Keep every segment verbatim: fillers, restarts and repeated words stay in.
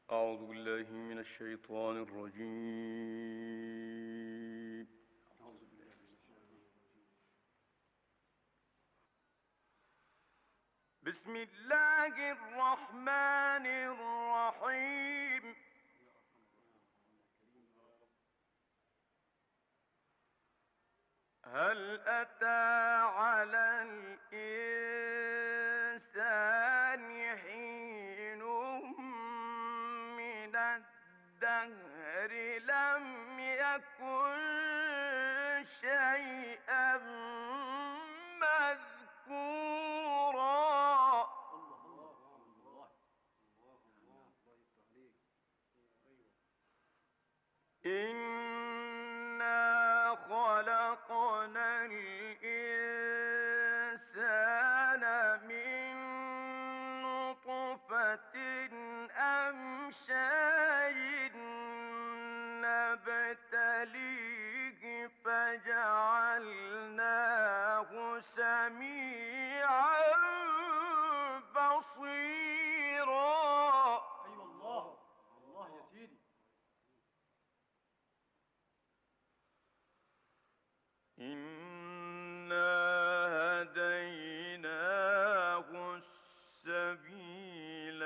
أعوذ بالله من الشيطان الرجيم. بسم الله الرحمن الرحيم. هل أتى على الإنسان حين من الدهر لم يكن شيئا مذكورا. إنا خلقنا الإنسان من نطفة أمشاج نبتليه فجعلناه سميعا بصيرا. أيوة الله الله يا سيدي. إنا هديناه السبيل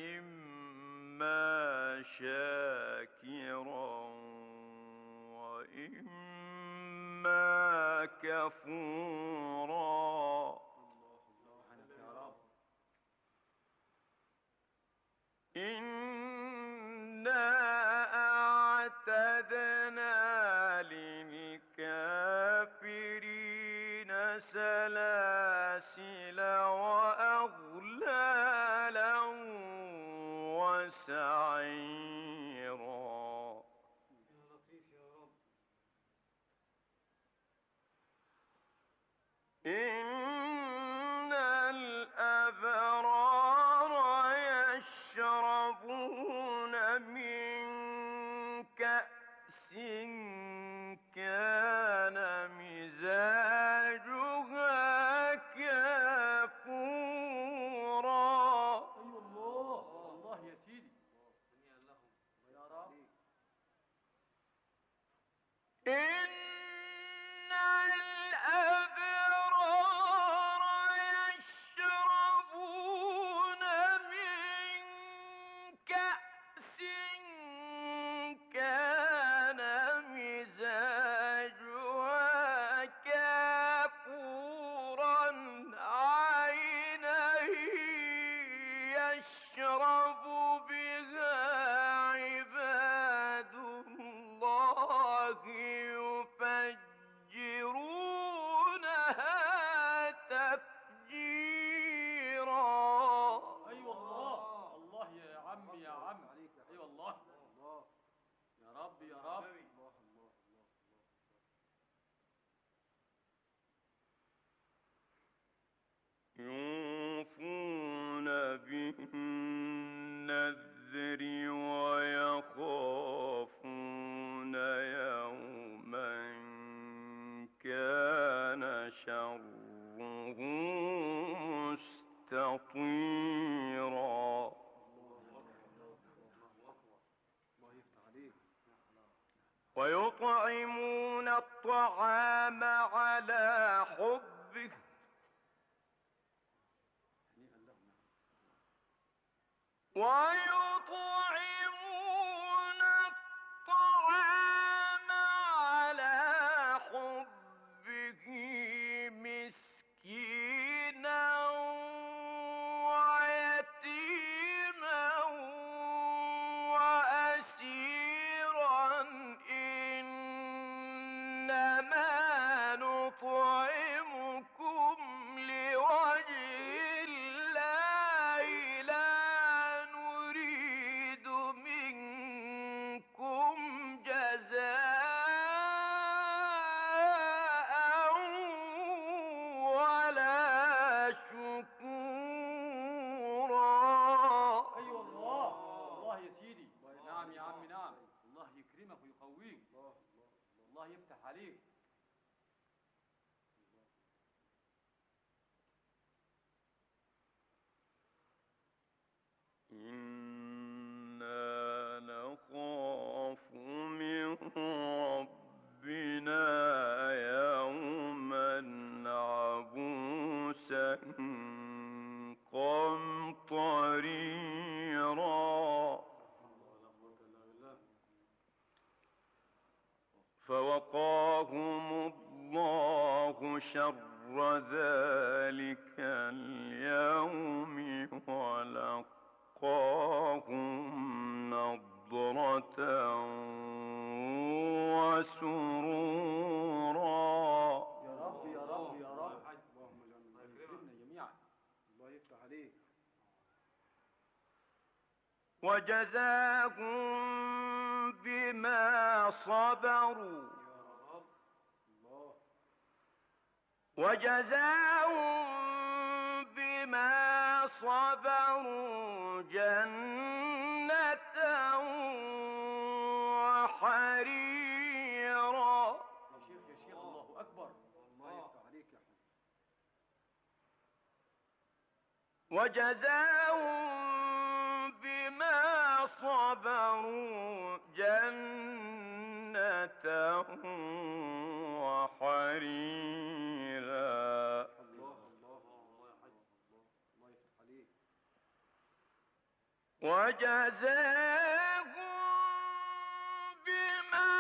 إما شاكرا وإما كفورا. إنا أعتدنا للكافرين سلاسل وأغلالا وسعيرا. يا لطيف يا رب. إن الأبرار يشربون من كأس كان مزاجها كافورا. أيوة الله الله يا سيدي. يا رب. إن الأبرار يشربون من كأس كان مزاجها كافورا عينا يشرب بها عباد الله يفجرونها تفجيرا. أيوة الله الله يا عمي يا عم. أيوة الله يا رب يا رب. يوفون بالنذر ويخافون يوما كان شره مستطيرا. ويطعمون الطعام على حبه ويطعمون الطعام على حبه مسكينا ويتيما وأسيرا إنما نطعمكم لوجه الله لا نريد منكم جزاء ولا شكورا. أيوة الله الله يا سيدي. نعم يا عمي نعم. الله يكرمك ويقويك. الله يفتح عليك. إنا شر ذلك اليوم ولقاهم نضرة وسرورا. يا رب يا رب يا رب. اللهم اجعلنا يكرمنا جميعا. الله يفتح عليك. وجزاهم بما صبروا وجزاهم بما صبروا جنة وحريرا. يا شيخ يا شيخ الله أكبر. الله يفتح عليك يا حبيبي. وجزاهم بما صبروا جنة وحريرا. الله الله الله يا حاج. الله الله يفتح عليك. وجزاهم بما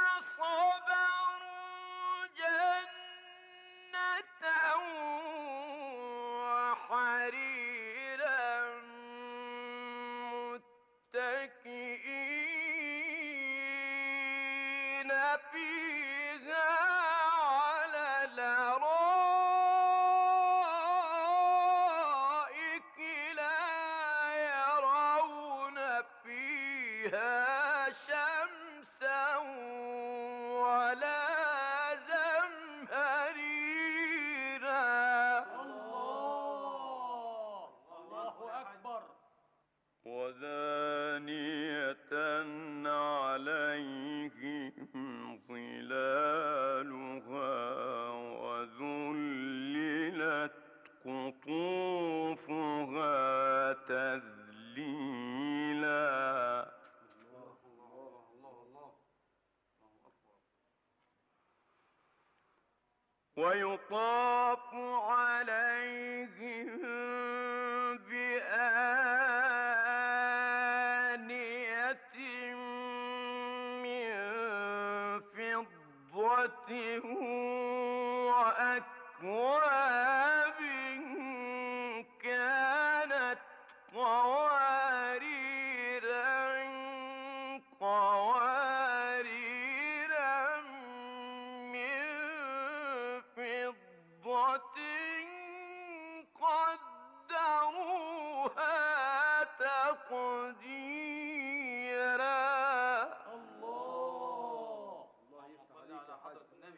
صبروا جنة وحريرا متكئين فيها على الأرائك لا يرون فيها شمسا ولا زمهريرا. الله الله أكبر. ودانية عليهم ظلالها وذللت قطوفها تذليلا. الله الله الله الله أكبر. ويطاف عليهم بآنية من فضة وأكواب كانت قواريرا قواريرا من فضة قدروها تقديرا. الله الله يفتح عليك يا حضرة النبي.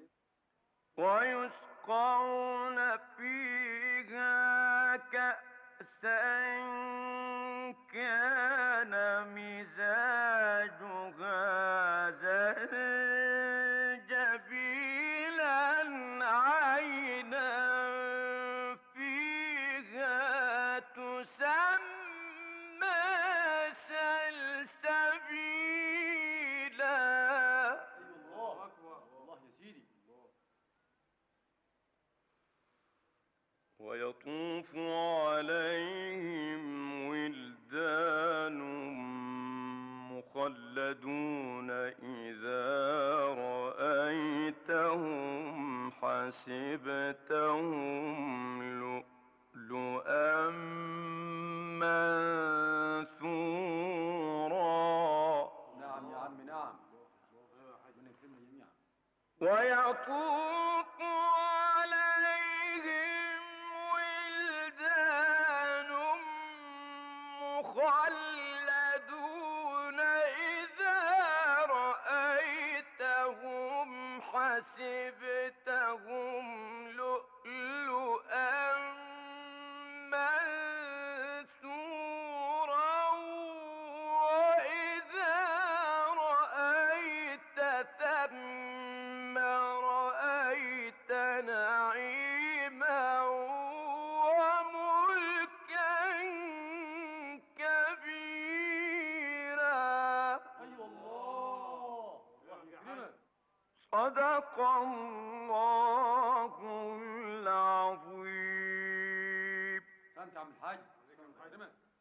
ويسقون فيها كأسا كان مزاجها زنجبيلا عينا فيها تسمى سلسبيلا. الله أكبر. الله يا سيدي. ويطوف عليهم ولدان مخلدون إذا رأيتهم حسبتهم لؤلؤا منثورا. نعم يا عم نعم. ربنا يكرمنا جميعا. ويطوف عليهم ولدان مخلدون إذا رأيتهم حسبتهم لؤلؤا منثورا وإذا رأيت ثم رأيت نعيما وملكا كبيرا. أيوة الله. الله يكرمك. صدق الله العظيم. أنت يا عم الحاج. الله يكرمك.